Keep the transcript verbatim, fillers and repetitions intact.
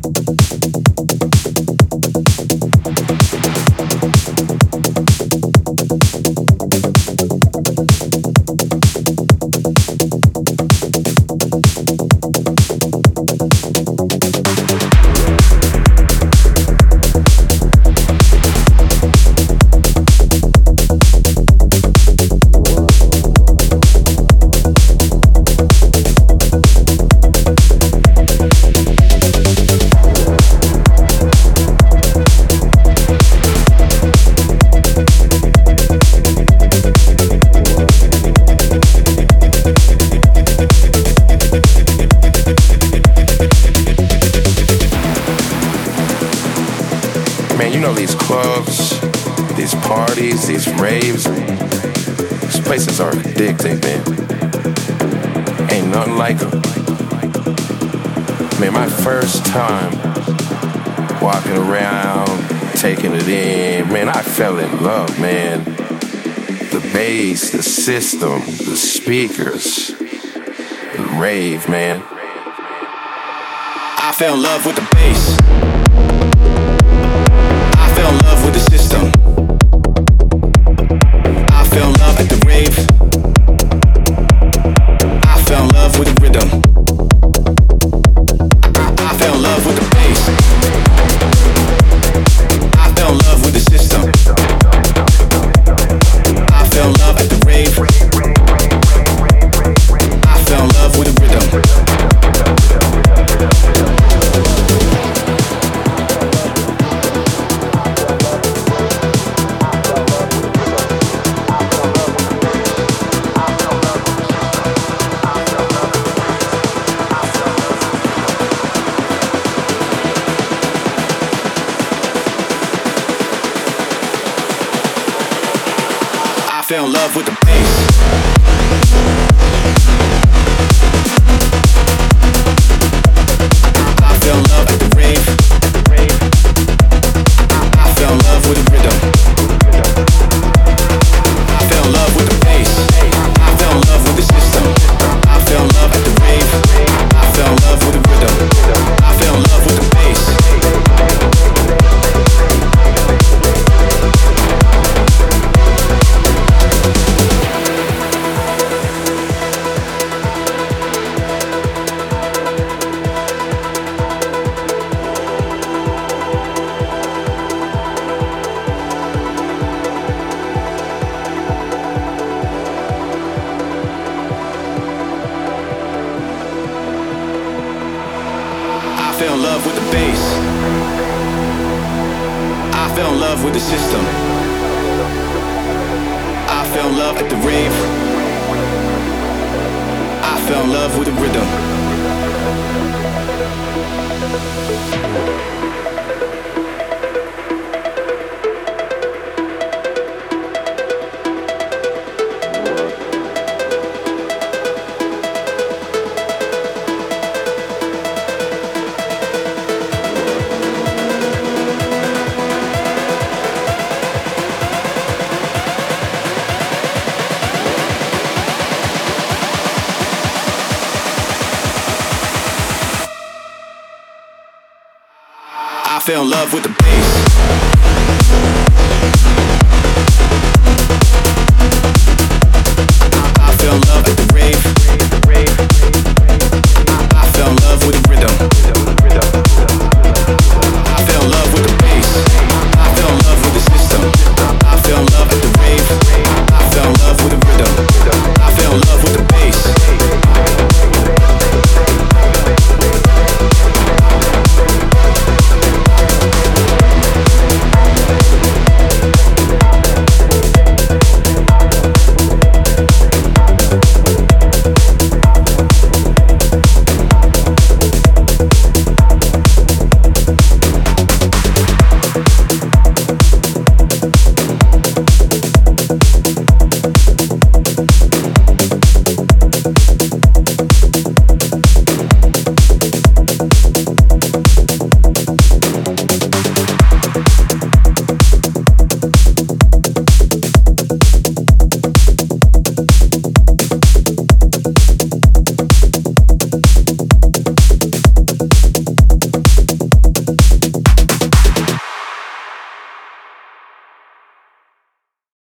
These raves, these places are addicting, man. Ain't nothing like them. Man, my first time walking around, taking it in, man, I fell in love, man. The bass, the system, the speakers, the rave, man. I fell in love with the bass. I fell in love with the system. I fell in love at the rave. I fell in love with the rhythm. I, I fell in love with the bass. I fell in love with the system. I fell in love at the rave. I fell in love with the rhythm. I fell in love with the bass. I fell in love at the rave. I fell in love with the rhythm. I fell in love with the bass. I fell in love with the system. I fell in love at the rave. I fell in love with the rhythm. I fell in love with the bass. I fell in love with the bass. I fell in love with the system. I fell in love at the rave. I fell in love with the rhythm. I fell in love with the bass. I fell in love at the rave.